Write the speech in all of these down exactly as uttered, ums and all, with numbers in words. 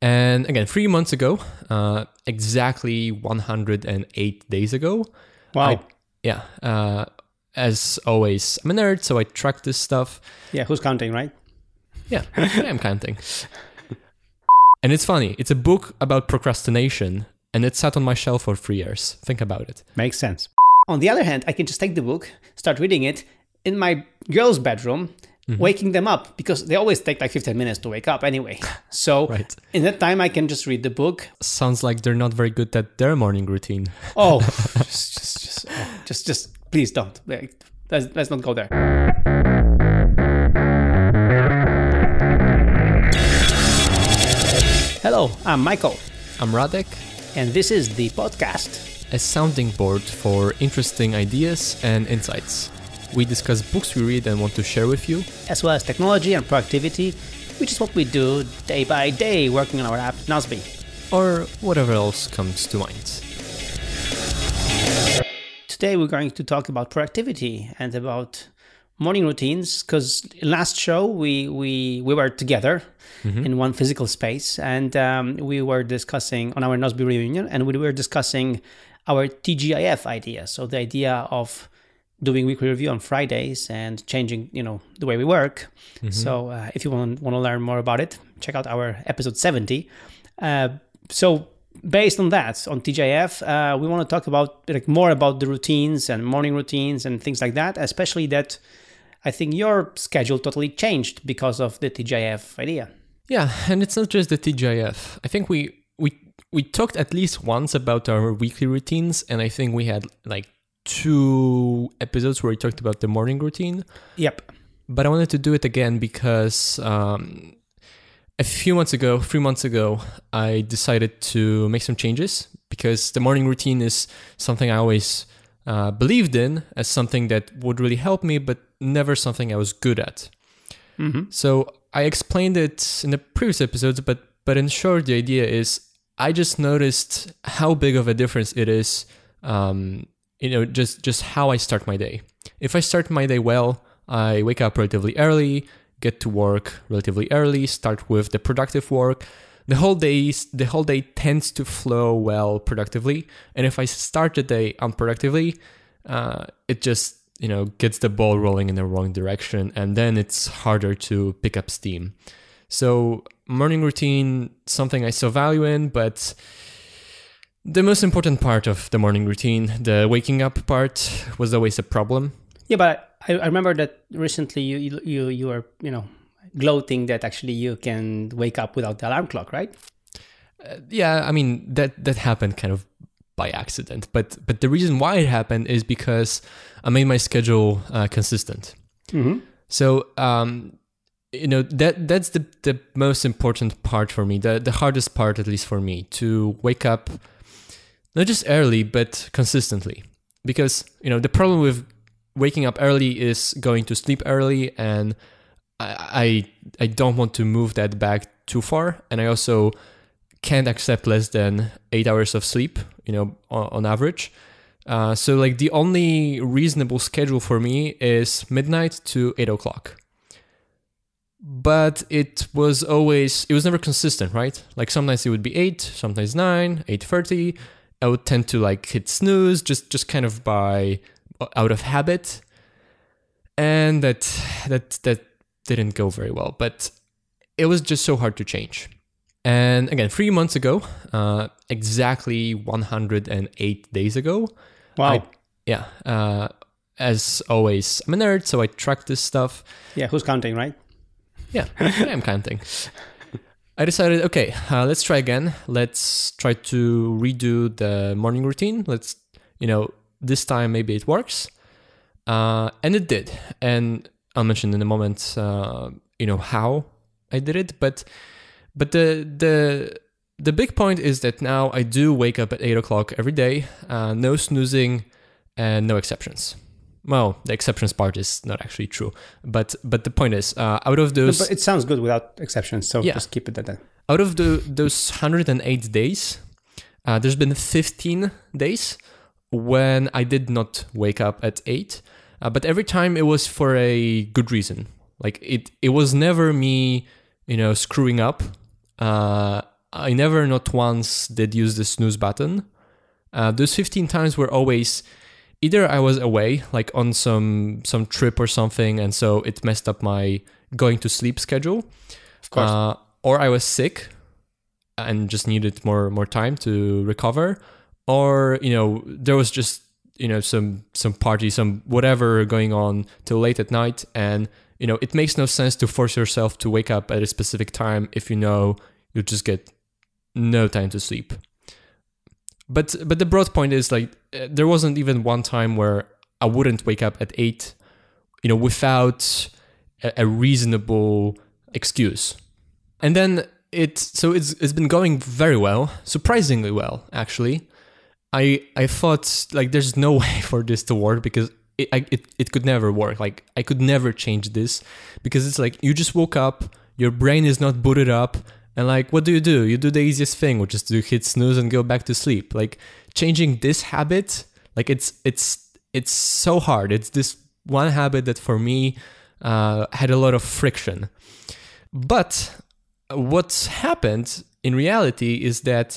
And again, three months ago, uh, exactly one hundred eight days ago. Wow. I, yeah. Uh, as always, I'm a nerd, so I track this stuff. Yeah, who's counting, right? Yeah, I am counting. And it's funny. It's a book about procrastination, and it sat on my shelf for three years. Think about it. Makes sense. On the other hand, I can just take the book, start reading it in my girls' bedroom, mm-hmm. waking them up, because they always take like fifteen minutes to wake up anyway. So right. in that time, I can just read the book. Sounds like they're not very good at their morning routine. Oh, just, just, just, oh, just, just, please don't. Let's, let's not go there. Hello, I'm Michael. I'm Radek. And this is the podcast, a sounding board for interesting ideas and insights. We discuss books we read and want to share with you, as well as technology and productivity, which is what we do day by day working on our app Nozbe. Or whatever else comes to mind. Today we're going to talk about productivity and about morning routines, because last show we we we were together mm-hmm. in one physical space, and um, we were discussing on our Nozbe reunion, and we were discussing our T G I F idea. So the idea of doing weekly review on Fridays and changing, you know, the way we work. Mm-hmm. So uh, if you want want to learn more about it, check out our episode seventy. Uh, so based on that, on T G I F, uh, we want to talk about like more about the routines and morning routines and things like that, especially that I think your schedule totally changed because of the T G I F idea. Yeah, and it's not just the T G I F. I think we we we talked at least once about our weekly routines, and I think we had like two episodes where we talked about the morning routine. Yep. But I wanted to do it again because um, a few months ago, three months ago, I decided to make some changes because the morning routine is something I always uh, believed in as something that would really help me, but never something I was good at. Mm-hmm. So I explained it in the previous episodes, but but in short, the idea is I just noticed how big of a difference it is, um, you know, just, just how I start my day. If I start my day well, I wake up relatively early, get to work relatively early, start with the productive work. The whole day, the whole day tends to flow well productively. And if I start the day unproductively, uh, it just, you know, gets the ball rolling in the wrong direction, and then it's harder to pick up steam. So morning routine, something I saw value in, but the most important part of the morning routine, the waking up part, was always a problem. Yeah, but I, I remember that recently you you you, you were, you know, gloating that actually you can wake up without the alarm clock, right? Uh, yeah, I mean, that that happened kind of by accident, but but the reason why it happened is because I made my schedule uh, consistent. Mm-hmm. So um, you know that that's the the most important part for me, the the hardest part, at least for me, to wake up not just early but consistently. Because you know the problem with waking up early is going to sleep early, and I I, I don't want to move that back too far, and I also can't accept less than eight hours of sleep, you know, on, on average. Uh, so like the only reasonable schedule for me is midnight to eight o'clock. But it was always, it was never consistent, right? Like sometimes it would be eight, sometimes nine, eight thirty. I would tend to like hit snooze just, just kind of by, out of habit. And that, that, that didn't go very well, but it was just so hard to change. And again, three months ago, uh, exactly one hundred eight days ago. Wow. I, yeah. Uh, as always, I'm a nerd, so I track this stuff. Yeah, who's counting, right? Yeah, I am counting. I decided, okay, uh, let's try again. Let's try to redo the morning routine. Let's, you know, this time maybe it works. Uh, and it did. And I'll mention in a moment, uh, you know, how I did it, but... But the the the big point is that now I do wake up at eight o'clock every day, uh, no snoozing, and no exceptions. Well, the exceptions part is not actually true, but but the point is, uh, out of those, but it sounds good without exceptions, so yeah. just keep it at that. Out of the those one hundred eight days, uh, there's been fifteen days when I did not wake up at eight, uh, but every time it was for a good reason. Like it it was never me, you know, screwing up. Uh, I never, not once, did use the snooze button. Uh, those fifteen times were always either I was away, like on some some trip or something, and so it messed up my going to sleep schedule. Of course. Uh, or I was sick and just needed more more time to recover. Or, you know, there was just, you know, some some party, some whatever going on till late at night. And, you know, it makes no sense to force yourself to wake up at a specific time if you know you just get no time to sleep. But but the broad point is, like, there wasn't even one time where I wouldn't wake up at eight, you know, without a, a reasonable excuse. And then it so it's it's been going very well, surprisingly well, actually. I I thought, like, there's no way for this to work because it I, it it could never work. Like, I could never change this because it's like you just woke up, your brain is not booted up. And, like, what do you do? You do the easiest thing, which is to hit snooze and go back to sleep. Like, changing this habit, like, it's it's it's so hard. It's this one habit that for me uh, had a lot of friction. But what's happened in reality is that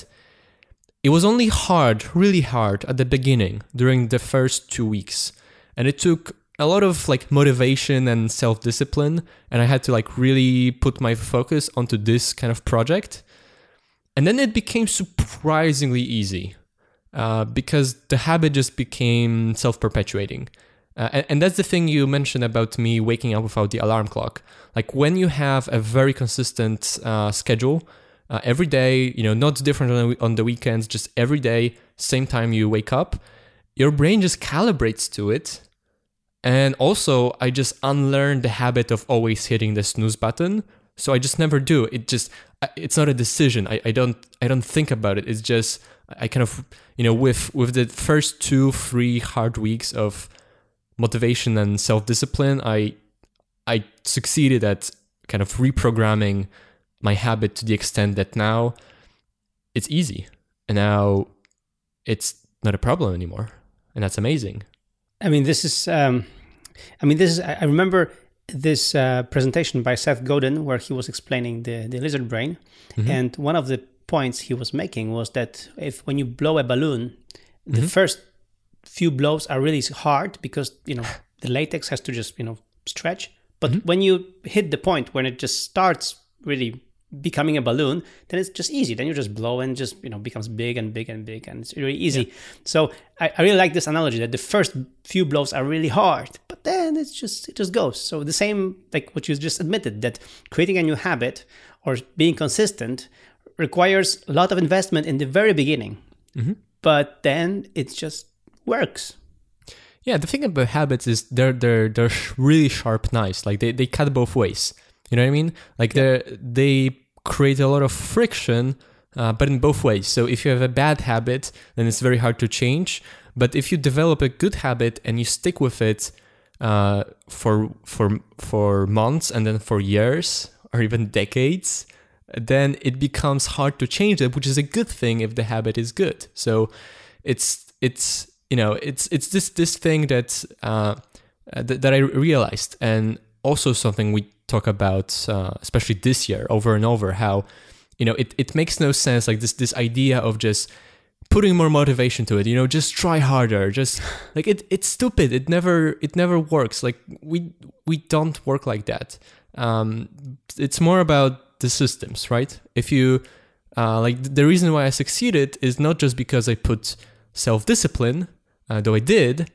it was only hard, really hard at the beginning during the first two weeks. And it took a lot of, like, motivation and self-discipline, and I had to, like, really put my focus onto this kind of project. And then it became surprisingly easy uh, because the habit just became self-perpetuating. Uh, and, and that's the thing you mentioned about me waking up without the alarm clock. Like, when you have a very consistent uh, schedule, uh, every day, you know, not different on the, on the weekends, just every day, same time you wake up, your brain just calibrates to it. And also, I just unlearned the habit of always hitting the snooze button. So I just never do. It just, it's not a decision. I, I don't, I don't think about it. It's just, I kind of, you know, with, with the first two, three hard weeks of motivation and self-discipline, I, I succeeded at kind of reprogramming my habit to the extent that now it's easy. And now it's not a problem anymore. And that's amazing. I mean, this is, um, I mean, this is, I remember this uh, presentation by Seth Godin where he was explaining the, the lizard brain. Mm-hmm. And one of the points he was making was that if when you blow a balloon, the mm-hmm. first few blows are really hard because, you know, the latex has to just, you know, stretch. But mm-hmm. when you hit the point when it just starts really becoming a balloon, then it's just easy. Then you just blow and just, you know, becomes big and big and big, and it's really easy. Yeah. So I, I really like this analogy that the first few blows are really hard, but then it's just, it just goes. So the same, like what you just admitted, that creating a new habit or being consistent requires a lot of investment in the very beginning, mm-hmm. but then it just works. Yeah, the thing about habits is they're they're they're really sharp knives. Like they, they cut both ways. You know what I mean? Like yeah. they they create a lot of friction, uh, but in both ways. So if you have a bad habit, then it's very hard to change. But if you develop a good habit and you stick with it uh, for for for months and then for years or even decades, then it becomes hard to change it, which is a good thing if the habit is good. So it's it's you know it's it's this this thing that uh, th- that I realized, and also something we talk about, uh, especially this year, over and over, how, you know, it, it makes no sense, like this this idea of just putting more motivation to it, you know, just try harder, just like it it's stupid. It never it never works. Like we we don't work like that. Um, it's more about the systems, right? If you uh, like the reason why I succeeded is not just because I put self-discipline, uh, though I did,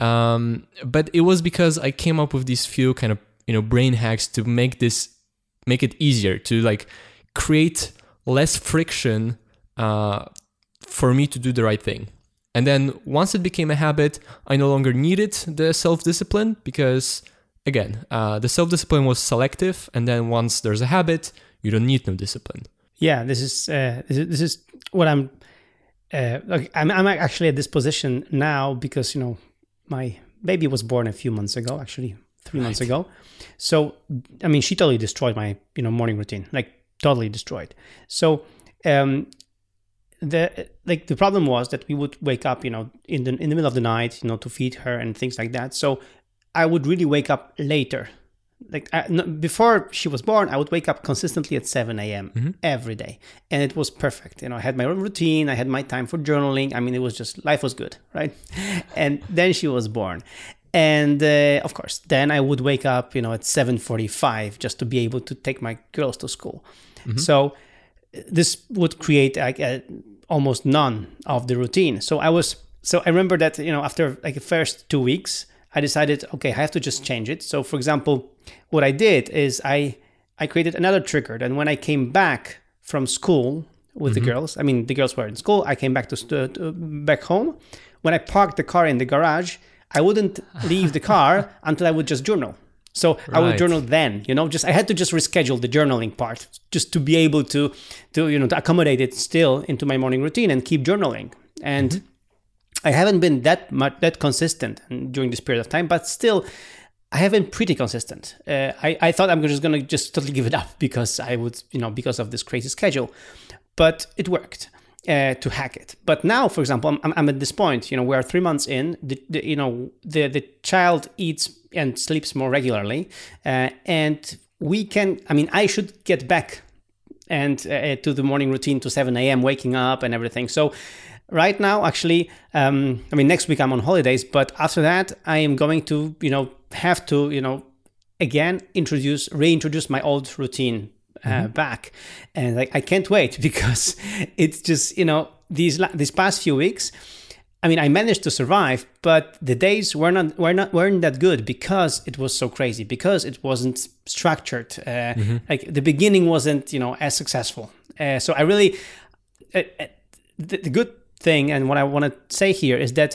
um, but it was because I came up with these few kind of, you know, brain hacks to make this, make it easier to like create less friction uh, for me to do the right thing. And then once it became a habit, I no longer needed the self-discipline because, again, uh, the self-discipline was selective. And then once there's a habit, you don't need no discipline. Yeah, this is uh, this is, this is what I'm. Uh, like I'm I'm actually at this position now because, you know, my baby was born a few months ago, actually three right. months ago. So, I mean, she totally destroyed my, you know, morning routine, like totally destroyed. So, um, the, like the problem was that we would wake up, you know, in the, in the middle of the night, you know, to feed her and things like that. So I would really wake up later like I, no, before she was born, I would wake up consistently at seven a.m. Mm-hmm. every day, and it was perfect. You know, I had my own routine, I had my time for journaling. I mean, it was just, life was good, right? And then she was born. And uh, of course, then I would wake up, you know, at seven forty-five just to be able to take my girls to school. Mm-hmm. So this would create like a, almost none of the routine. So I was, so I remember that, you know, after like the first two weeks, I decided, okay, I have to just change it. So for example, what I did is I, I created another trigger. Then when I came back from school with mm-hmm. the girls, I mean, the girls were in school, I came back to, to back home. When I parked the car in the garage, I wouldn't leave the car until I would just journal. So right. I would journal then, you know, just, I had to just reschedule the journaling part just to be able to, to, you know, to accommodate it still into my morning routine and keep journaling. And mm-hmm. I haven't been that much, that consistent during this period of time, but still I have been pretty consistent. Uh, I, I thought I'm just going to just totally give it up because I would, you know, because of this crazy schedule, but it worked. Uh, to hack it. But now, for example, I'm, I'm at this point, you know, we're three months in, the, the, you know, the, the child eats and sleeps more regularly. Uh, and we can, I mean, I should get back and uh, to the morning routine to seven a.m. waking up and everything. So right now, actually, um, I mean, next week I'm on holidays, but after that, I am going to, you know, have to, you know, again, introduce, reintroduce my old routine Uh, mm-hmm. back, and like I can't wait because it's just, you know, these these past few weeks, I mean, I managed to survive, but the days were not were not weren't that good because it was so crazy, because it wasn't structured. Uh, mm-hmm. Like the beginning wasn't, you know, as successful. Uh, so I really uh, the, the good thing, and what I want to say here is that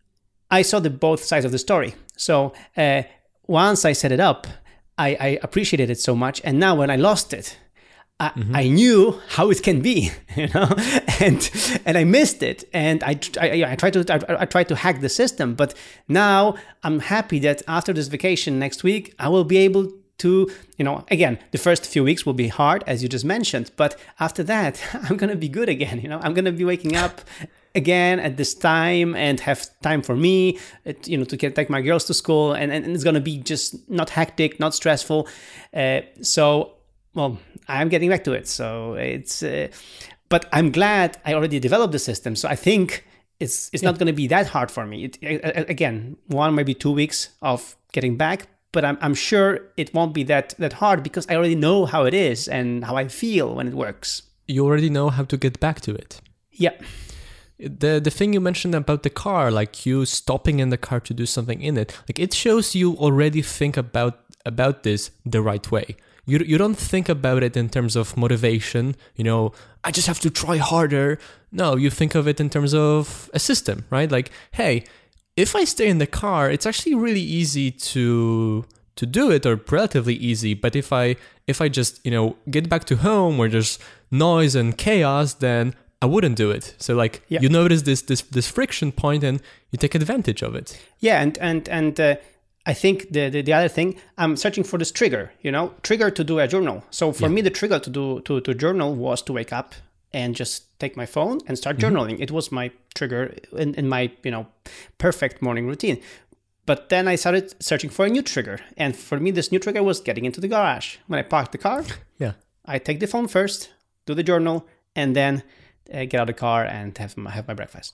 I saw the both sides of the story. So uh, once I set it up, I, I appreciated it so much, and now when I lost it, I, mm-hmm. I knew how it can be, you know, and and I missed it, and I I, I tried to I, I tried to hack the system, but now I'm happy that after this vacation next week, I will be able to, you know, again, the first few weeks will be hard, as you just mentioned, but after that, I'm gonna be good again, you know, I'm gonna be waking up again at this time and have time for me, you know, to get take my girls to school, and, and it's going to be just not hectic, not stressful. Uh, so, well, I'm getting back to it. So it's, uh, but I'm glad I already developed the system. So I think it's it's yeah. not going to be that hard for me. It, uh, again, one, maybe two weeks of getting back, but I'm I'm sure it won't be that that hard because I already know how it is and how I feel when it works. You already know how to get back to it. Yeah. The the thing you mentioned about the car, like you stopping in the car to do something in it, like it shows you already think about about this the right way. You you don't think about it in terms of motivation, you know, I just have to try harder. No, you think of it in terms of a system, right? Like, hey, if I stay in the car, it's actually really easy to to do it, or relatively easy. But if I if I just, you know, get back to home where there's noise and chaos, then I wouldn't do it. So like yeah. you notice this this this friction point and you take advantage of it. Yeah, and and and uh, I think the, the the other thing, I'm searching for this trigger, you know, trigger to do a journal. So for yeah. me, the trigger to do to to journal was to wake up and just take my phone and start mm-hmm. journaling. It was my trigger in, in my, you know, perfect morning routine. But then I started searching for a new trigger, and for me, this new trigger was getting into the garage. When I parked the car, yeah, I take the phone first, do the journal, and then Uh, get out of the car and have my, have my breakfast.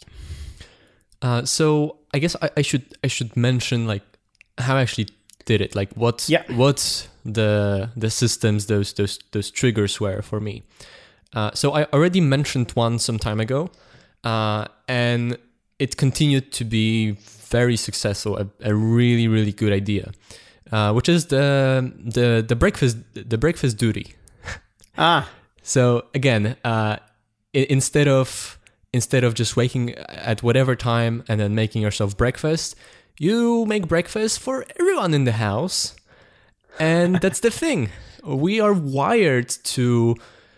Uh, so I guess I, I should I should mention like how I actually did it. Like what yeah. what the the systems those those those triggers were for me. Uh, so I already mentioned one some time ago, uh, and it continued to be very successful. A, a really really good idea, uh, which is the the the breakfast the breakfast duty. ah. So again. Uh, Instead of instead of just waking at whatever time and then making yourself breakfast, you make breakfast for everyone in the house. And that's the thing. We are wired to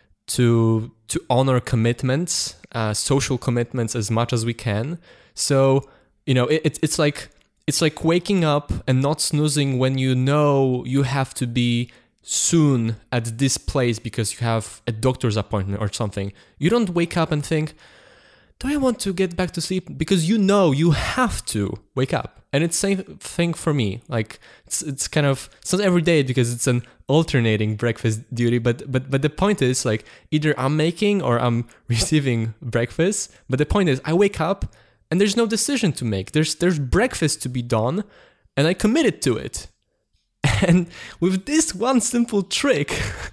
to to honor commitments, uh, social commitments as much as we can. So, you know, it, it's like it's like waking up and not snoozing when you know you have to be soon at this place because you have a doctor's appointment or something. You don't wake up and think, do I want to get back to sleep? Because you know you have to wake up. And it's the same thing for me. Like it's it's kind of it's not every day because it's an alternating breakfast duty, but but but the point is like either I'm making or I'm receiving breakfast. But the point is I wake up and there's no decision to make. There's there's breakfast to be done and I committed to it. And with this one simple trick,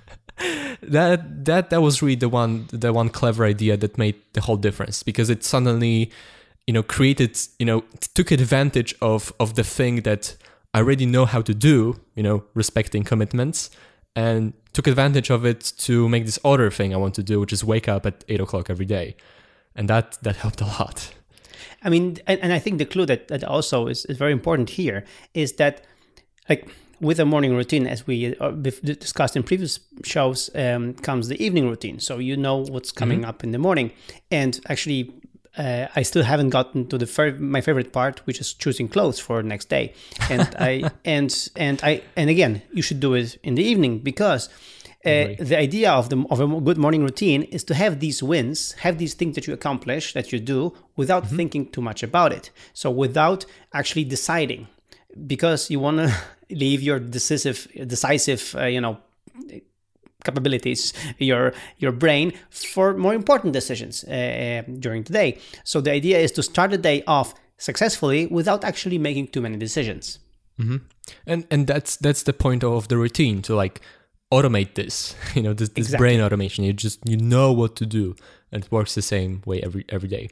that that that was really the one the one clever idea that made the whole difference, because it suddenly, you know, created, you know, took advantage of of the thing that I already know how to do, you know, respecting commitments, and took advantage of it to make this other thing I want to do, which is wake up at eight o'clock every day. And that that helped a lot. I mean, and, and I think the clue that, that also is, is very important here is that, like, with a morning routine, as we discussed in previous shows, um, comes the evening routine. So you know what's coming mm-hmm. up in the morning. And actually, uh, I still haven't gotten to the fir- my favorite part, which is choosing clothes for the next day. And I and and I and again, you should do it in the evening, because uh, the idea of the of a good morning routine is to have these wins, have these things that you accomplish, that you do without mm-hmm. thinking too much about it. So without actually deciding, because you want to leave your decisive, decisive, uh, you know, capabilities, your your brain for more important decisions uh, during the day. So the idea is to start the day off successfully without actually making too many decisions. Mm-hmm. And and that's that's the point of the routine, to like automate this, you know, this, this exactly. brain automation. You just you know what to do, and it works the same way every every day.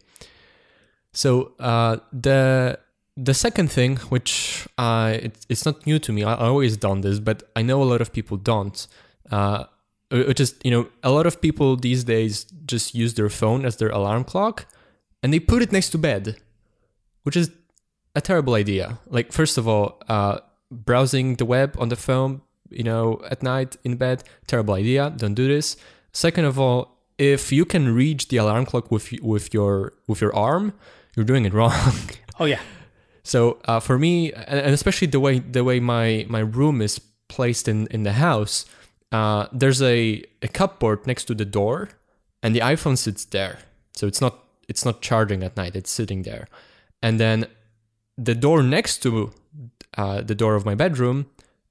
So uh, the. The second thing, which uh, it, it's not new to me, I, I always done this, but I know a lot of people don't. Uh, it just, you know, a lot of people these days just use their phone as their alarm clock, and they put it next to bed, which is a terrible idea. Like, first of all, uh, browsing the web on the phone, you know, at night in bed, terrible idea. Don't do this. Second of all, if you can reach the alarm clock with with your with your arm, you're doing it wrong. Oh yeah. So uh, for me, and especially the way the way my, my room is placed in, in the house, uh, there's a, a cupboard next to the door, and the iPhone sits there. So it's not it's not charging at night; it's sitting there. And then the door next to uh, the door of my bedroom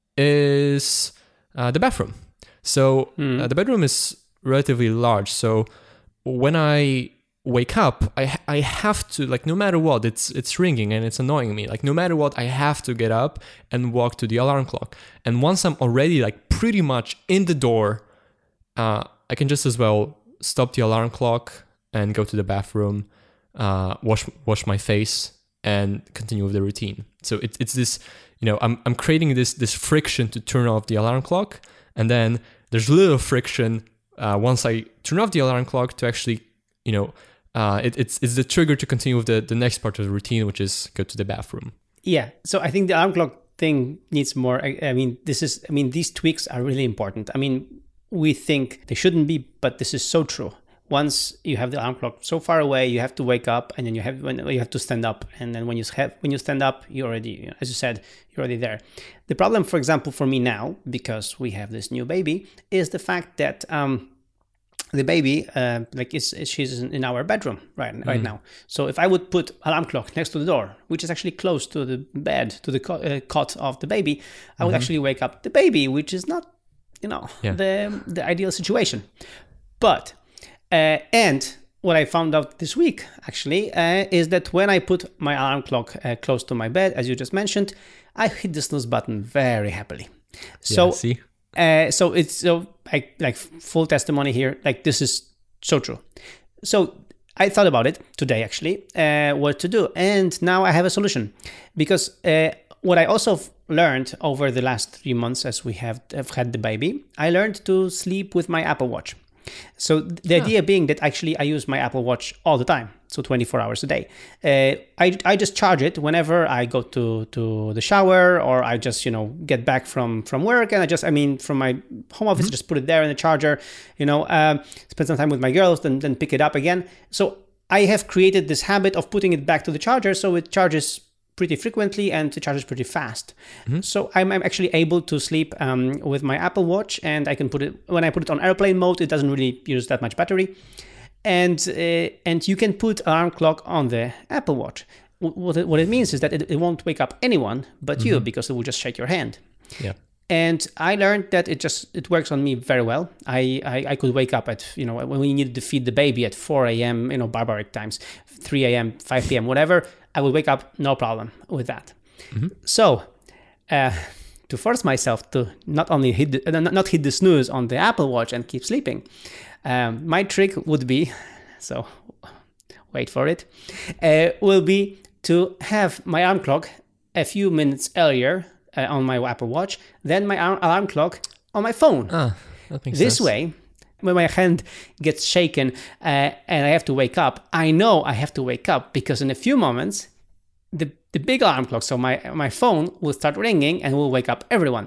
is uh, the bathroom. So mm. uh, the bedroom is relatively large. So when I wake up, I I have to, like, no matter what, it's it's ringing and it's annoying me. Like, no matter what, I have to get up and walk to the alarm clock. And once I'm already like pretty much in the door, uh, I can just as well stop the alarm clock and go to the bathroom, uh, wash wash my face, and continue with the routine. So it's it's this, you know, I'm I'm creating this this friction to turn off the alarm clock, and then there's a little friction uh, once I turn off the alarm clock to actually, you know. Uh, it, it's it's the trigger to continue with the, the next part of the routine, which is go to the bathroom. Yeah, so I think the alarm clock thing needs more. I, I mean, this is. I mean, these tweaks are really important. I mean, we think they shouldn't be, but this is so true. Once you have the alarm clock so far away, you have to wake up, and then you have when you have to stand up, and then when you have when you stand up, you already, you know, as you said, you're already there. The problem, for example, for me now, because we have this new baby, is the fact that. Um, The baby, uh, like, is, is she's in our bedroom right right mm. now. So if I would put alarm clock next to the door, which is actually close to the bed, to the co- uh, cot of the baby, I would mm-hmm. actually wake up the baby, which is not, you know, yeah. the the ideal situation. But uh, and what I found out this week actually uh, is that when I put my alarm clock uh, close to my bed, as you just mentioned, I hit the snooze button very happily. So. Yeah, see? Uh, so it's so like like full testimony here. Like, this is so true. So I thought about it today, actually, uh, what to do, and now I have a solution. Because uh, what I also learned over the last three months, as we have, have had the baby, I learned to sleep with my Apple Watch. So the yeah. idea being that actually I use my Apple Watch all the time, so twenty-four hours a day. Uh, I I just charge it whenever I go to, to the shower, or I just, you know, get back from, from work, and I just, I mean, from my home office, mm-hmm. just put it there in the charger, you know, um, spend some time with my girls, then then pick it up again. So I have created this habit of putting it back to the charger, so it charges pretty frequently and it charges pretty fast. Mm-hmm. So I'm, I'm actually able to sleep um, with my Apple Watch, and I can put it, when I put it on airplane mode, it doesn't really use that much battery. and uh, and you can put alarm clock on the Apple Watch. What it, what it means is that it, it won't wake up anyone but mm-hmm. you, because it will just shake your hand. Yeah. And I learned that it just it works on me very well. I, I, I could wake up at, you know, when we needed to feed the baby at four a.m., you know, barbaric times, three a.m., five p.m., whatever. I would wake up, no problem with that. Mm-hmm. So uh, to force myself to not only hit the, uh, not hit the snooze on the Apple Watch and keep sleeping, um, my trick would be, so wait for it, uh, will be to have my alarm clock a few minutes earlier uh, on my Apple Watch, then my alarm clock on my phone. Ah, that makes this sense. way, when my hand gets shaken uh, and I have to wake up, I know I have to wake up, because in a few moments, the the big alarm clock, so my my phone will start ringing and will wake up everyone.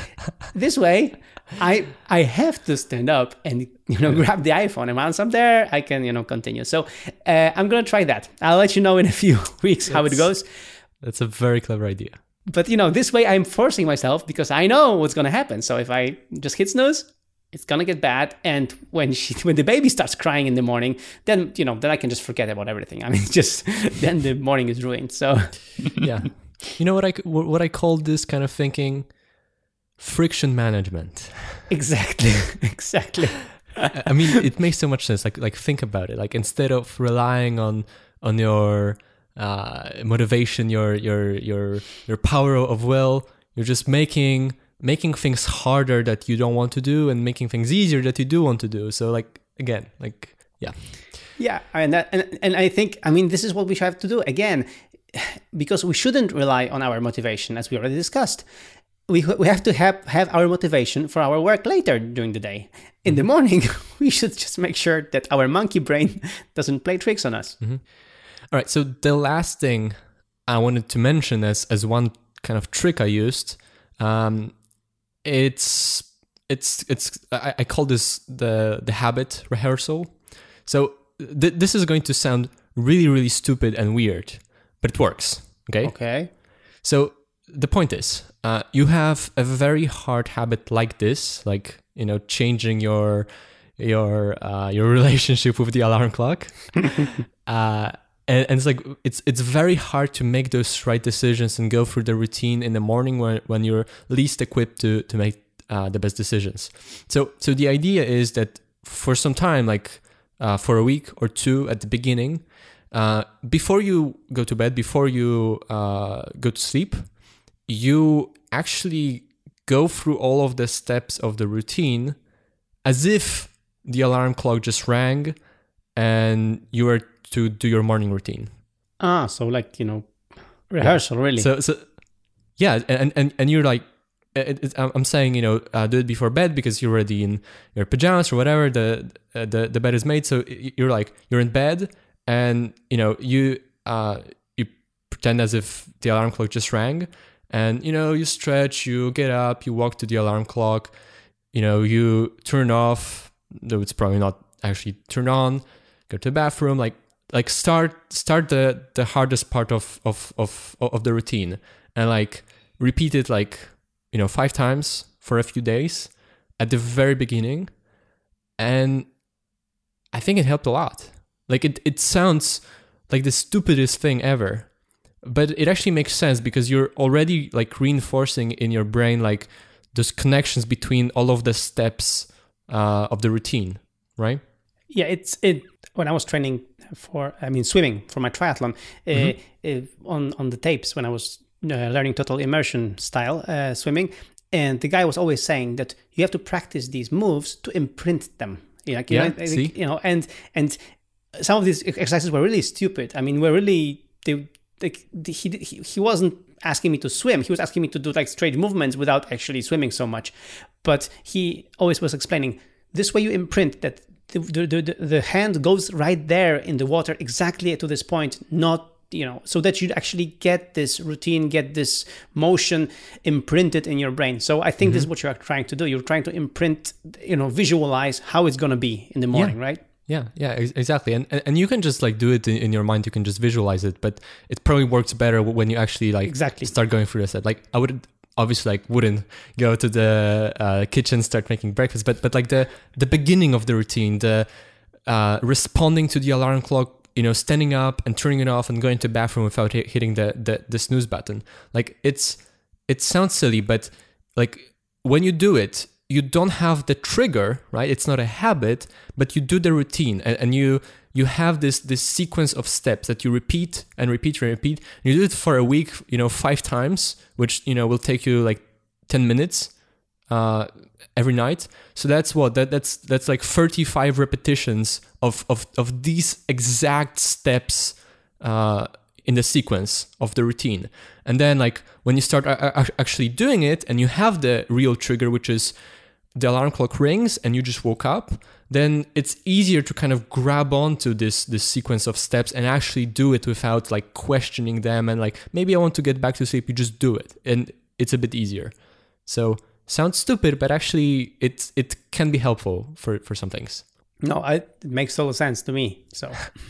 This way, I I have to stand up and, you know, grab the iPhone, and once I'm there, I can, you know, continue. So uh, I'm gonna try that. I'll let you know in a few weeks how that's, it goes. That's a very clever idea. But, you know, this way I'm forcing myself, because I know what's gonna happen. So if I just hit snooze, it's gonna get bad. And when she, when the baby starts crying in the morning, then, you know, then I can just forget about everything. I mean, just then the morning is ruined. So yeah, you know what I what I call this kind of thinking? Friction management. Exactly, exactly. I mean, it makes so much sense. Like, like think about it. Like, instead of relying on on your uh, motivation, your your your your power of will, you're just making making things harder that you don't want to do, and making things easier that you do want to do. So, like, again, like, yeah, yeah, and that, and and I think, I mean, this is what we have to do again, because we shouldn't rely on our motivation, as we already discussed. We we have to have, have our motivation for our work later during the day. In the morning, we should just make sure that our monkey brain doesn't play tricks on us. Mm-hmm. All right. So the last thing I wanted to mention as as one kind of trick I used, um, it's it's it's I, I call this the the habit rehearsal. So th- this is going to sound really really stupid and weird, but it works. Okay. Okay. So the point is, uh, you have a very hard habit like this, like, you know, changing your your uh, your relationship with the alarm clock, uh, and, and it's like it's it's very hard to make those right decisions and go through the routine in the morning when when you're least equipped to to make uh, the best decisions. So so the idea is that for some time, like uh, for a week or two at the beginning, uh, before you go to bed, before you uh, go to sleep, you actually go through all of the steps of the routine as if the alarm clock just rang and you were to do your morning routine. Ah, so like, you know, rehearsal, yeah. really. So, so yeah, and, and, and you're like, it, it, I'm saying, you know, uh, do it before bed because you're already in your pajamas or whatever, the, uh, the, the bed is made. So you're like, you're in bed and, you know, you, uh, you pretend as if the alarm clock just rang. And, you know, you stretch, you get up, you walk to the alarm clock, you know, you turn off, though it's probably not actually turned on, go to the bathroom, like, like start, start the, the hardest part of, of, of, of the routine and like repeat it like, you know, five times for a few days at the very beginning. And I think it helped a lot. Like it, it sounds like the stupidest thing ever. But it actually makes sense because you're already like reinforcing in your brain like those connections between all of the steps uh, of the routine, right? Yeah, it's it. When I was training for, I mean, swimming for my triathlon, mm-hmm. uh, uh, on on the tapes when I was uh, learning total immersion style uh, swimming, and the guy was always saying that you have to practice these moves to imprint them. Like, you yeah, know, see? you know, and and some of these exercises were really stupid. I mean, were really they. Like he, he he wasn't asking me to swim. He was asking me to do like straight movements without actually swimming so much. But he always was explaining this way you imprint that the the, the, the hand goes right there in the water exactly to this point, not, you know, so that you actually get this routine, get this motion imprinted in your brain. So I think mm-hmm. this is what you're trying to do. You're trying to imprint, you know, visualize how it's going to be in the morning, yeah. right? Yeah, yeah, exactly. And and you can just like do it in, in your mind. You can just visualize it, but it probably works better when you actually like exactly. start going through the set. Like I would obviously like wouldn't go to the uh, kitchen, start making breakfast, but but like the the beginning of the routine, the uh, responding to the alarm clock, you know, standing up and turning it off and going to the bathroom without hit, hitting the, the the snooze button. Like it's it sounds silly, but like when you do it, you don't have the trigger, right? It's not a habit, but you do the routine, and, and you you have this this sequence of steps that you repeat and repeat and repeat. You do it for a week, you know, five times, which, you know, will take you like ten minutes uh, every night. So that's what that that's that's like thirty-five repetitions of of of these exact steps uh, in the sequence of the routine. And then like when you start actually doing it, and you have the real trigger, which is the alarm clock rings and you just woke up, then it's easier to kind of grab onto this this sequence of steps and actually do it without like questioning them and like, maybe I want to get back to sleep. You just do it, and it's a bit easier. So sounds stupid, but actually it it can be helpful for for some things. No, I, it makes total sense to me. So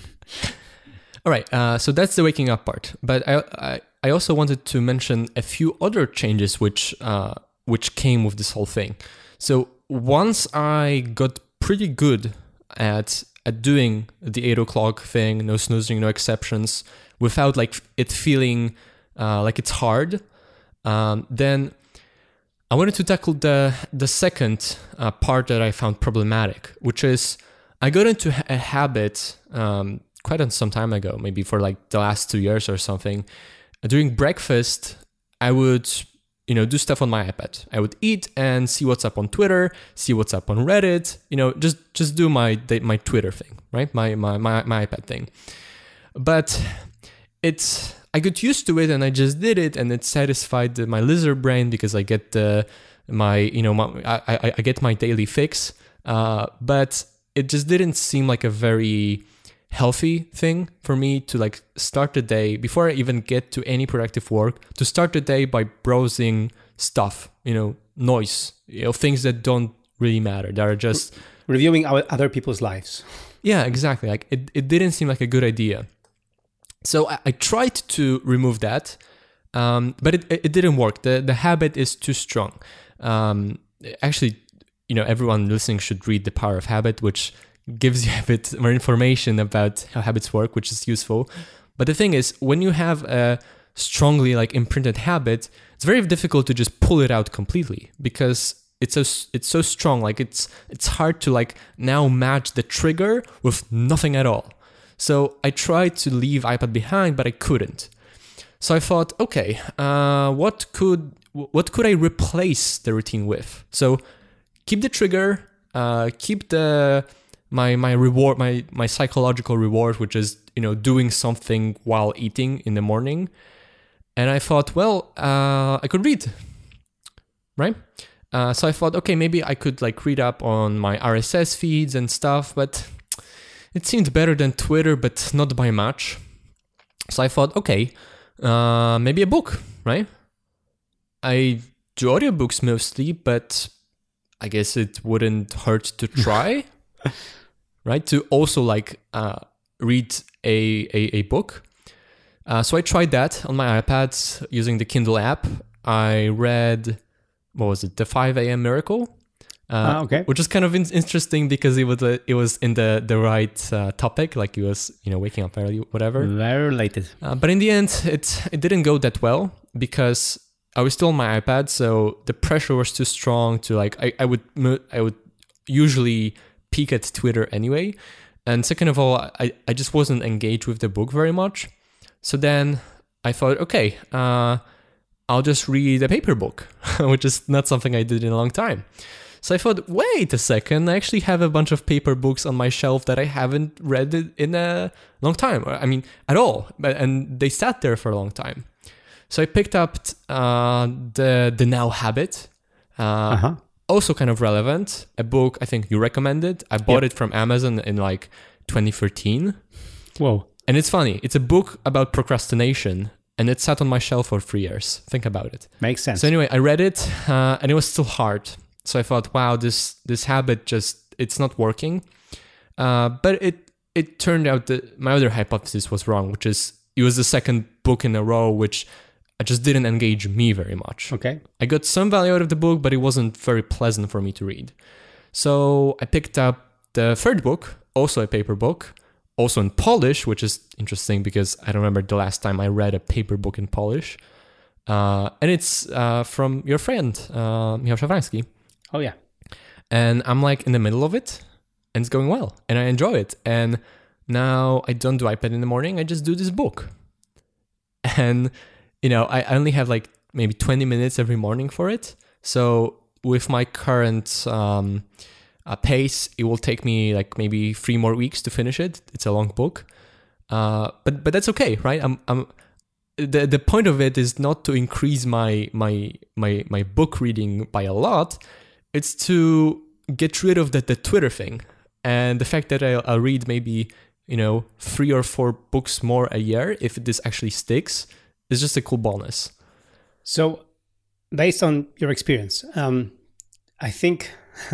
all right, uh, so that's the waking up part. But I I, I also wanted to mention a few other changes which uh, which came with this whole thing. So once I got pretty good at at doing the eight o'clock thing, no snoozing, no exceptions, without like it feeling uh, like it's hard, um, then I wanted to tackle the the second uh, part that I found problematic, which is I got into a habit um, quite some time ago, maybe for like the last two years or something. During breakfast, I would, you know, do stuff on my iPad. I would eat and see what's up on Twitter, see what's up on Reddit, you know, just just do my my Twitter thing, right? My my my, my iPad thing. But it's I got used to it, and I just did it, and it satisfied my lizard brain because I get the my you know my, I I get my daily fix. Uh, but it just didn't seem like a very healthy thing for me to like start the day before I even get to any productive work, to start the day by browsing stuff, you know, noise, you know, things that don't really matter, that are just reviewing our, other people's lives. Yeah, exactly. Like it, it didn't seem like a good idea. So I, I tried to remove that, um, but it, it didn't work. The the habit is too strong. Um, actually, you know, everyone listening should read The Power of Habit, which gives you a bit more information about how habits work, which is useful. But the thing is, when you have a strongly like imprinted habit, it's very difficult to just pull it out completely because it's so it's so strong. Like it's it's hard to like now match the trigger with nothing at all. So I tried to leave iPad behind, but I couldn't. So I thought, okay, uh, what could what could I replace the routine with? So keep the trigger, uh, keep the my my reward, my my psychological reward, which is, you know, doing something while eating in the morning. And I thought, well, uh, I could read, right? Uh, so I thought, okay, maybe I could like read up on my R S S feeds and stuff, but it seemed better than Twitter, but not by much. So I thought, okay, uh, maybe a book, right? I do audiobooks mostly, but I guess it wouldn't hurt to try, right? To also like uh, read a, a, a book. Uh, so I tried that on my iPad using the Kindle app. I read, what was it, The five a.m. Miracle? Uh, ah, okay. Which is kind of in- interesting because it was uh, it was in the the right uh, topic, like it was, you know, waking up early, whatever. Very related. Uh, but in the end, it it didn't go that well because I was still on my iPad, so the pressure was too strong to like I, I would I would usually peek at Twitter anyway, and second of all, I I just wasn't engaged with the book very much. So then I thought, okay, uh, I'll just read a paper book, which is not something I did in a long time. So I thought, wait a second, I actually have a bunch of paper books on my shelf that I haven't read in a long time. I mean, at all. But and they sat there for a long time. So I picked up uh, the the Now Habit, uh, uh-huh. also kind of relevant. A book I think you recommended. I bought yep. it from Amazon in like twenty thirteen. Whoa. And it's funny. It's a book about procrastination. And it sat on my shelf for three years. Think about it. Makes sense. So anyway, I read it uh, and it was still hard. So I thought, wow, this this habit just, it's not working. Uh, but it it turned out that my other hypothesis was wrong, which is it was the second book in a row which I just didn't engage me very much. Okay. I got some value out of the book, but it wasn't very pleasant for me to read. So I picked up the third book, also a paper book, also in Polish, which is interesting because I don't remember the last time I read a paper book in Polish. Uh, and it's uh, from your friend, uh, Michał Szafrański. Oh, yeah. And I'm like in the middle of it, and it's going well, and I enjoy it. And now I don't do iPad in the morning, I just do this book. And, you know, I only have like maybe twenty minutes every morning for it. So with my current um, uh, pace, it will take me like maybe three more weeks to finish it. It's a long book. Uh, but but that's okay, right? I'm I'm the the point of it is not to increase my my my my book reading by a lot. It's to get rid of the, the Twitter thing, and the fact that I'll, I'll read maybe, you know, three or four books more a year if this actually sticks is just a cool bonus. So, based on your experience, um, I think.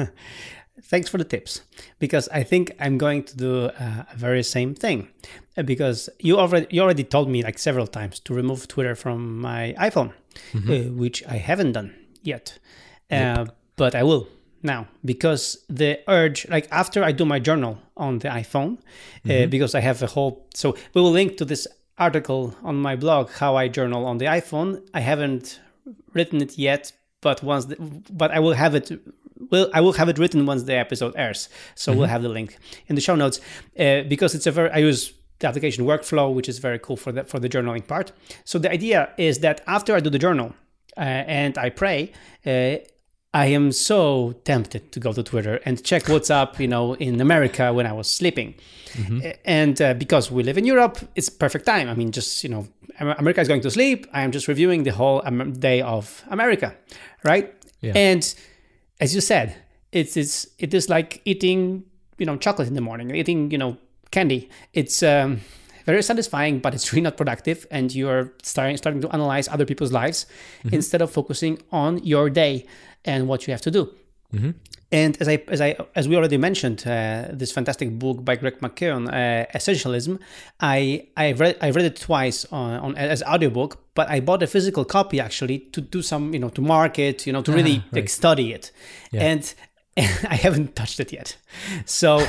Thanks for the tips, because I think I'm going to do uh, a very same thing, because you already you already told me like several times to remove Twitter from my iPhone, mm-hmm. uh, which I haven't done yet, uh, yep. but I will now, because the urge, like after I do my journal on the iPhone, mm-hmm. uh, because I have a whole, so we will link to this article on my blog, how I journal on the iPhone. I haven't written it yet, but once, the, but I will have it. Well, I will have it written once the episode airs, so mm-hmm. we'll have the link in the show notes, uh, because it's a very. I use the application Workflow, which is very cool for the for the journaling part. So the idea is that after I do the journal uh, and I pray, uh, I am so tempted to go to Twitter and check what's up, you know, in America when I was sleeping, mm-hmm. and uh, because we live in Europe, it's perfect time. I mean, just you know, America is going to sleep. I am just reviewing the whole day of America, right? Yeah. And as you said, it's it's it is like eating, you know, chocolate in the morning, eating, you know, candy. It's um, very satisfying, but it's really not productive, and you're starting starting to analyze other people's lives mm-hmm. instead of focusing on your day and what you have to do. Mm-hmm. And as I as I as we already mentioned, uh, this fantastic book by Greg McKeown, uh, Essentialism. I I read I read it twice on, on as audiobook, but I bought a physical copy actually to do some, you know, to mark it, you know, to really ah, right. like study it, yeah. and, and I haven't touched it yet. So.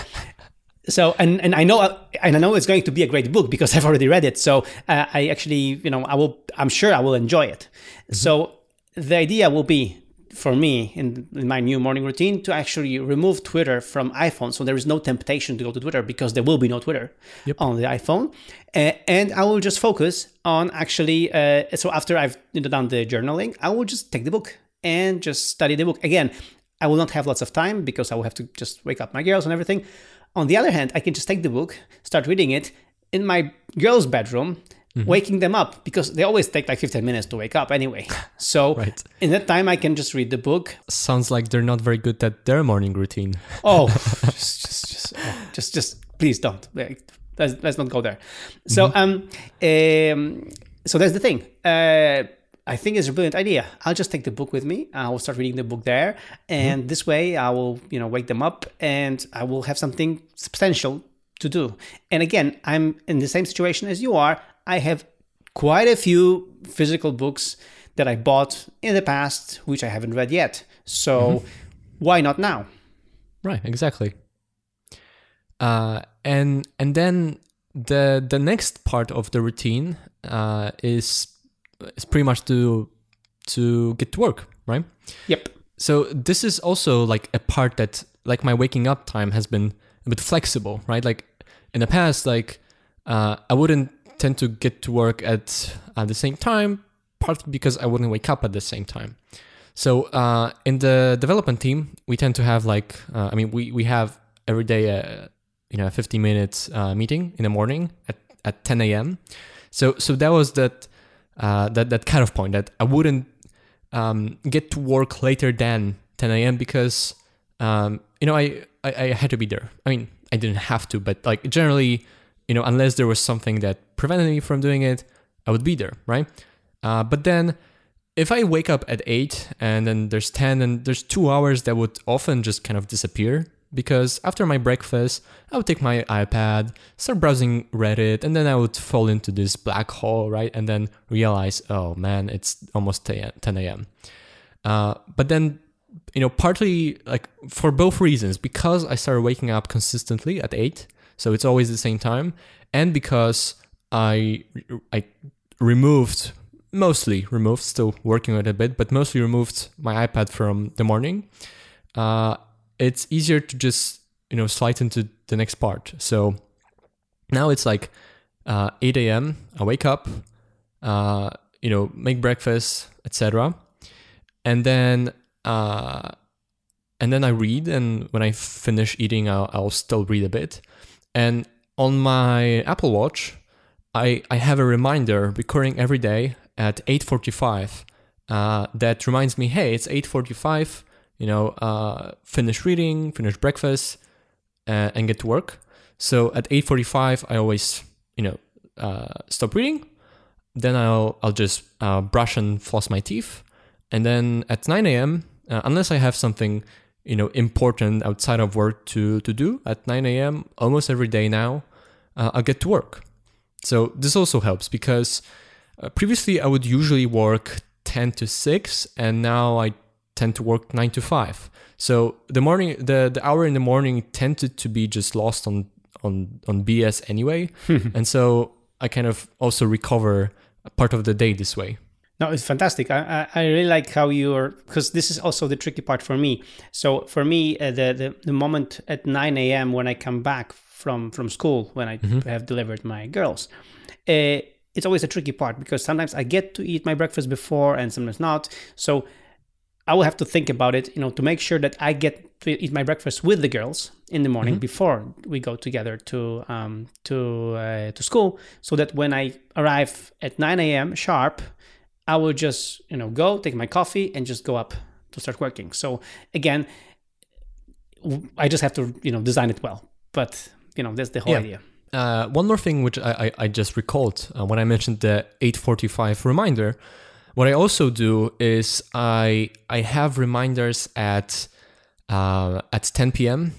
So and, and I know and I know it's going to be a great book because I've already read it. So uh, I actually, you know, I will. I'm sure I will enjoy it. Mm-hmm. So the idea will be, for me in, in my new morning routine, to actually remove Twitter from iPhone, so there is no temptation to go to Twitter because there will be no Twitter yep. on the iPhone, uh, and I will just focus on actually. Uh, so after I've you know, done the journaling, I will just take the book and just study the book again. I will not have lots of time because I will have to just wake up my girls and everything. On the other hand, I can just take the book, start reading it in my girls' bedroom. Mm-hmm. Waking them up, because they always take like fifteen minutes to wake up anyway. So right. in that time, I can just read the book. Sounds like they're not very good at their morning routine. Oh, just, just, just, oh, just, just, please don't. Let's, let's not go there. So, mm-hmm. um, um, so that's the thing. Uh, I think it's a brilliant idea. I'll just take the book with me. I will start reading the book there, and mm-hmm. this way, I will, you know, wake them up, and I will have something substantial to do. And again, I'm in the same situation as you are. I have quite a few physical books that I bought in the past, which I haven't read yet. So mm-hmm. why not now? Right, exactly. Uh, and and then the the next part of the routine uh, is is pretty much to to get to work, right? Yep. So this is also like a part that, like, my waking up time has been a bit flexible, right? Like in the past, like uh, I wouldn't tend to get to work at at the same time, partly because I wouldn't wake up at the same time. So uh, in the development team, we tend to have like, uh, I mean, we, we have every day a, you know, a fifty minutes uh, meeting in the morning at, at ten a.m. So so that was that uh, that that kind of point that I wouldn't um, get to work later than ten a.m. because um, you know I, I I had to be there. I mean, I didn't have to, but like generally, you know, unless there was something that prevented me from doing it, I would be there, right? Uh, but then if I wake up at eight and then there's ten and there's two hours that would often just kind of disappear, because after my breakfast, I would take my iPad, start browsing Reddit, and then I would fall into this black hole, right? And then realize, oh man, it's almost ten a.m. Uh, but then you know, partly like for both reasons, because I started waking up consistently at eight, so it's always the same time, and because I I removed mostly removed, still working on it a bit, but mostly removed my iPad from the morning. Uh, it's easier to just, you know, slide into the next part. So now it's like uh, eight a.m. I wake up, uh, you know, make breakfast, et cetera, and then uh, and then I read. And when I finish eating, I'll, I'll still read a bit. And on my Apple Watch, I I have a reminder recurring every day at eight forty-five uh, that reminds me, hey, it's eight forty-five. You know, uh, finish reading, finish breakfast, uh, and get to work. So at eight forty-five, I always, you know, uh, stop reading. Then I'll I'll just uh, brush and floss my teeth. And then at nine a.m., uh, unless I have something, you know, important outside of work to, to do, at nine a.m., almost every day now, uh, I'll get to work. So this also helps because uh, previously I would usually work ten to six, and now I tend to work nine to five. So the morning, the, the hour in the morning tended to be just lost on on, on B S anyway. And so I kind of also recover a part of the day this way. No, it's fantastic. I, I, I really like how you're, because this is also the tricky part for me. So for me, uh, the, the, the moment at nine a.m. when I come back from, from school, when I mm-hmm. have delivered my girls, uh, it's always a tricky part because sometimes I get to eat my breakfast before and sometimes not. So I will have to think about it, you know, to make sure that I get to eat my breakfast with the girls in the morning mm-hmm. before we go together to um, to uh, to school, so that when I arrive at nine a.m. sharp, I will just, you know, go take my coffee and just go up to start working. So again, I just have to, you know, design it well. But, you know, that's the whole yeah. idea. Uh, one more thing which I, I, I just recalled uh, when I mentioned the eight forty-five reminder. What I also do is I I have reminders at uh, at ten p.m.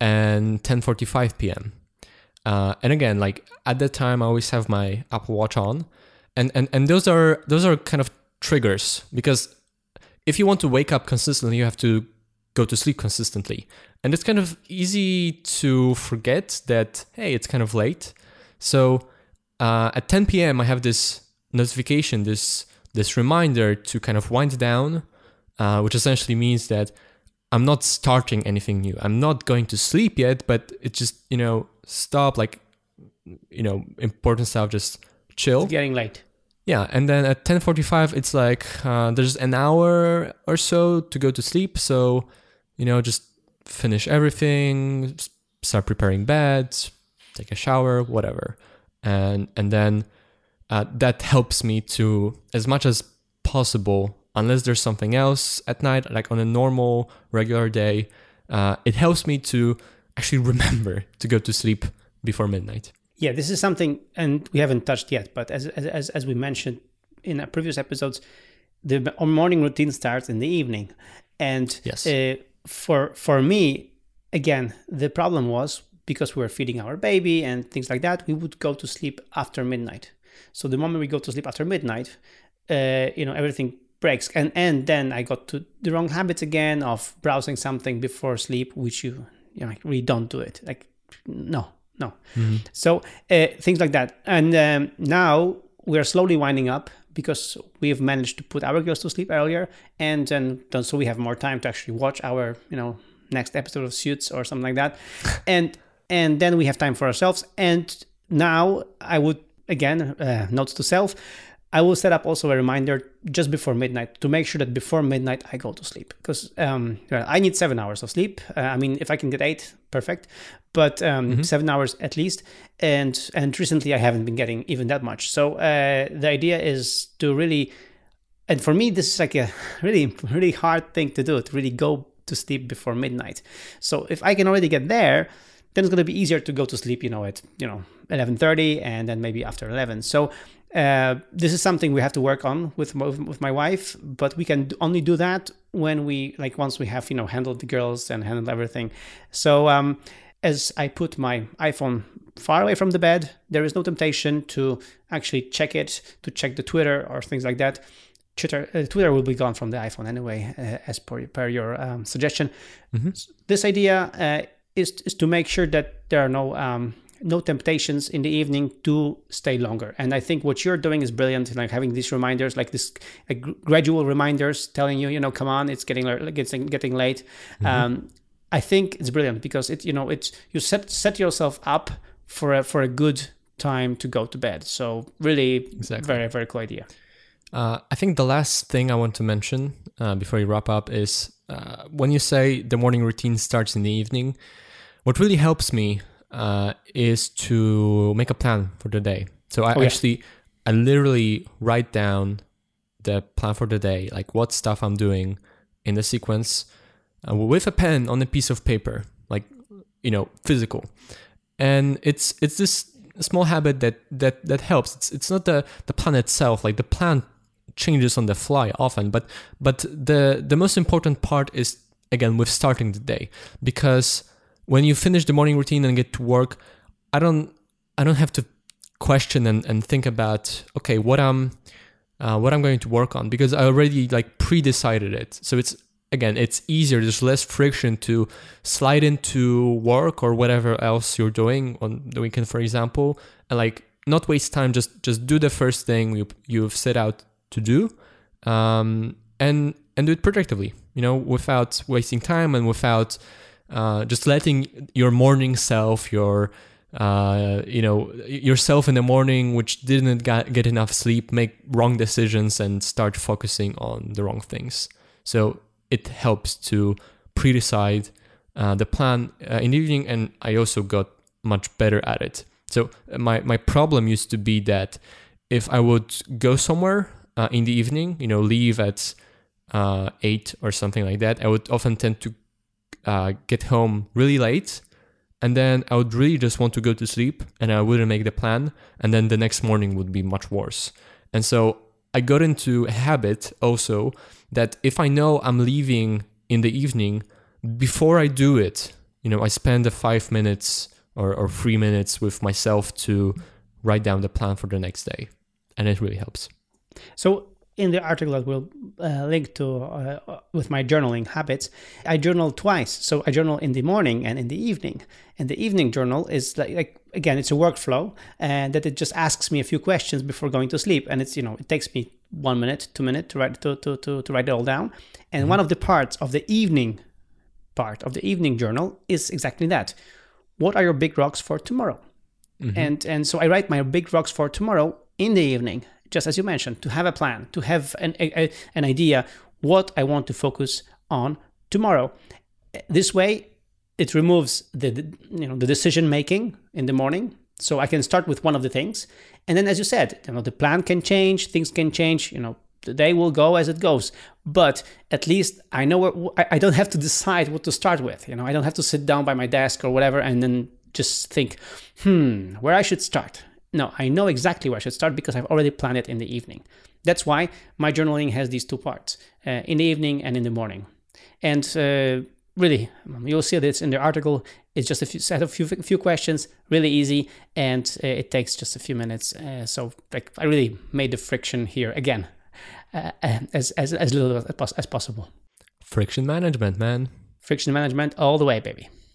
and ten forty-five p.m. Uh, and again, like at that time, I always have my Apple Watch on, and and and those are those are kind of triggers, because if you want to wake up consistently, you have to go to sleep consistently, and it's kind of easy to forget that, hey, it's kind of late. So uh, at ten p.m. I have this notification, this this reminder to kind of wind down, uh, which essentially means that I'm not starting anything new. I'm not going to sleep yet, but it just, you know, stop, like, you know, important stuff, just chill. It's getting late. Yeah, and then at ten forty-five, it's like uh, there's an hour or so to go to sleep. So, you know, just finish everything, start preparing bed, take a shower, whatever. And, and then Uh, that helps me to, as much as possible, unless there's something else at night, like on a normal, regular day, uh, it helps me to actually remember to go to sleep before midnight. Yeah, this is something, and we haven't touched yet, but as as as we mentioned in our previous episodes, the morning routine starts in the evening. And yes. uh, for for me, again, the problem was because we were feeding our baby and things like that, we would go to sleep after midnight. So the moment we go to sleep after midnight, uh, you know, everything breaks. And, and then I got to the wrong habits again of browsing something before sleep, which you, you know, really don't do it. Like, no, no. Mm-hmm. So uh, things like that. And um, now we are slowly winding up because we've managed to put our girls to sleep earlier. And then so we have more time to actually watch our, you know, next episode of Suits or something like that. and and then we have time for ourselves. And now I would, again, uh, notes to self, I will set up also a reminder just before midnight to make sure that before midnight I go to sleep, because um, I need seven hours of sleep. Uh, I mean, if I can get eight, perfect, but um, mm-hmm. seven hours at least. And and recently I haven't been getting even that much. So uh, the idea is to really, and for me, this is like a really, really hard thing to do, to really go to sleep before midnight. So if I can already get there, then it's going to be easier to go to sleep, you know, at, you know, eleven thirty and then maybe after eleven. So uh, this is something we have to work on with, with my wife, but we can only do that when we, like, once we have, you know, handled the girls and handled everything. So um, as I put my iPhone far away from the bed, there is no temptation to actually check it, to check the Twitter or things like that. Twitter, uh, Twitter will be gone from the iPhone anyway, uh, as per, per your um, suggestion. Mm-hmm. This idea uh, is is to make sure that there are no um, no temptations in the evening to stay longer. And I think what you're doing is brilliant, like having these reminders, like this uh, gradual reminders telling you, you know, come on, it's getting getting getting late. Mm-hmm. Um, I think it's brilliant because it, you know, it's you set set yourself up for a, for a good time to go to bed. So really, exactly. very very cool idea. Uh, I think the last thing I want to mention uh, before you wrap up is uh, when you say the morning routine starts in the evening, what really helps me uh, is to make a plan for the day. So I oh, actually, yeah. I literally write down the plan for the day, like what stuff I'm doing in the sequence uh, with a pen on a piece of paper, like, you know, physical. And it's it's this small habit that that that helps. It's it's not the, the plan itself, like the plan changes on the fly often, but but the the most important part is, again, with starting the day, because when you finish the morning routine and get to work, I don't I don't have to question and, and think about, okay, what I'm uh, what I'm going to work on, because I already like pre-decided it. So it's, again, it's easier. There's less friction to slide into work or whatever else you're doing on the weekend, for example, and like not waste time. Just just do the first thing you you've set out to do, um, and and do it productively. You know, without wasting time and without uh, just letting your morning self, your uh, you know, yourself in the morning, which didn't get, get enough sleep, make wrong decisions and start focusing on the wrong things. So it helps to pre-decide uh, the plan uh, in the evening, and I also got much better at it. So my, my problem used to be that if I would go somewhere uh, in the evening, you know, leave at uh, eight or something like that, I would often tend to uh, get home really late, and then I would really just want to go to sleep, and I wouldn't make the plan, and then the next morning would be much worse. And so I got into a habit also that if I know I'm leaving in the evening, before I do it, you know, I spend the five minutes or, or three minutes with myself to write down the plan for the next day. And it really helps. So in the article that we'll uh, link to uh, with my journaling habits, I journal twice. So I journal in the morning and in the evening. And the evening journal is like, like again, it's a workflow, and that it just asks me a few questions before going to sleep. And it's, you know, it takes me one minute, two minutes to write to to to, to write it all down. And mm-hmm. one of the parts of the evening part of the evening journal is exactly that. What are your big rocks for tomorrow? Mm-hmm. And and so I write my big rocks for tomorrow in the evening, just as you mentioned, to have a plan, to have an a, an idea what I want to focus on tomorrow. This way, it removes the, the you know the decision making in the morning, so I can start with one of the things, and then, as you said, you know the plan can change, things can change. You know the day will go as it goes, but at least I know where, I don't have to decide what to start with. You know I don't have to sit down by my desk or whatever and then just think, hmm, where I should start. No, I know exactly where I should start because I've already planned it in the evening. That's why my journaling has these two parts, uh, in the evening and in the morning. And uh, really, you'll see this in the article. It's just a few, set of few, few questions, really easy, and uh, it takes just a few minutes. Uh, so like, I really made the friction here again uh, as, as, as little as, as possible. Friction management, man. Friction management all the way, baby.